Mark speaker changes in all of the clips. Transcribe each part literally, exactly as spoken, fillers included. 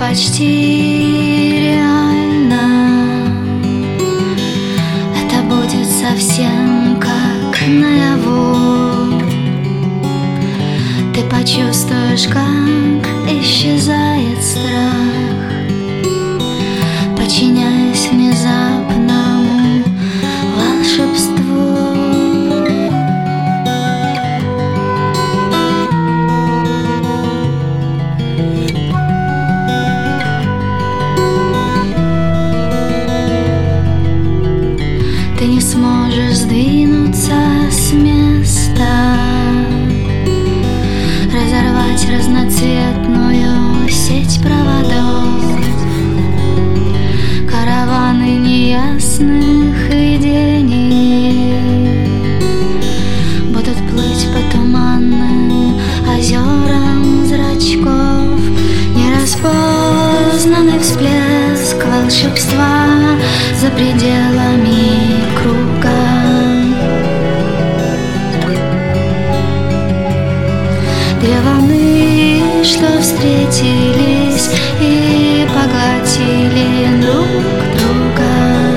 Speaker 1: почти реально. Это будет совсем как наяву. Ты почувствуешь, как исчезает страх, подчиняясь внезапному волшебству. Ты не сможешь сдвинуться с места, разорвать разноцветную сеть проводов. Караваны неясных видений будут плыть по туманным озерам зрачков. Нераспознанный всплеск волшебства за пределами круга. Две волны, что встретились и поглотили друг друга.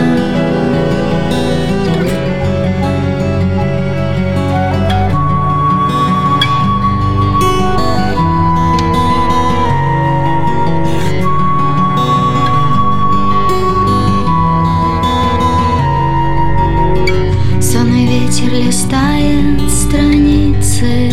Speaker 1: Сонный ветер листает страницы,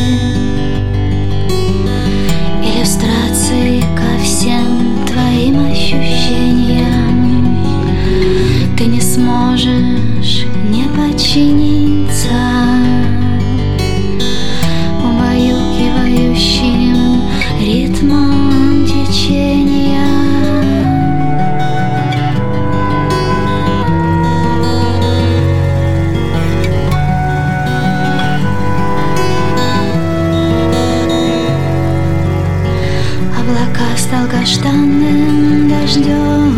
Speaker 1: иллюстрации ко всем твоим ощущениям. Ты не сможешь не подчиниться убаюкивающим ритмом течения. Облака с долгожданным дождем,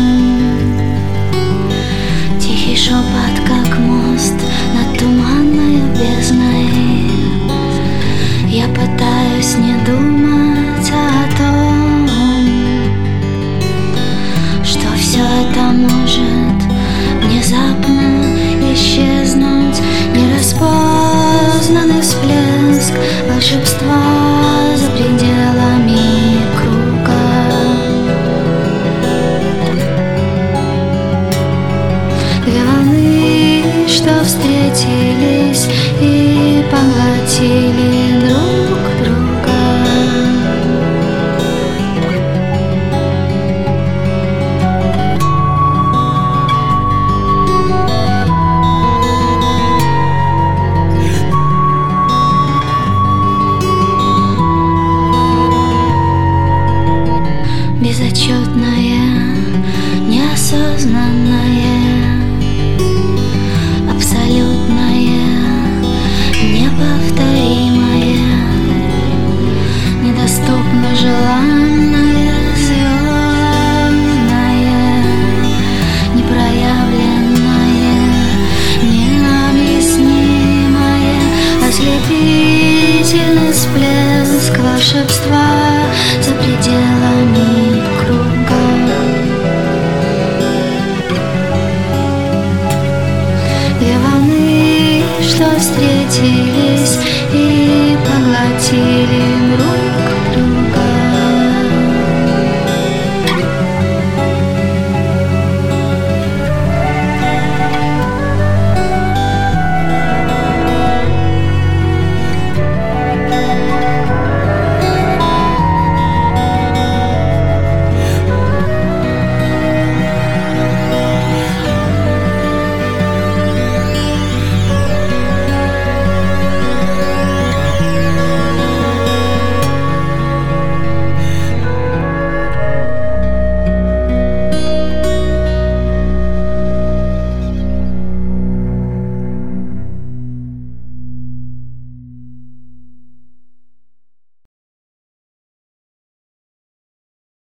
Speaker 1: тихий шепот, как мост над туманной бездной. Я пытаюсь не думать о том, что все это может внезапно исчезнуть. Нераспознанный всплеск волшебства за пределами круга. Две волны, что встретились и поглотили друг друга. Безотчетное, неосознанное, абсолютное, неповторимое, недоступно желанное, звездное, непроявленное, необъяснимое, ослепительный всплеск волшебства за пределами круга. Две волны, что встретились и поглотили друг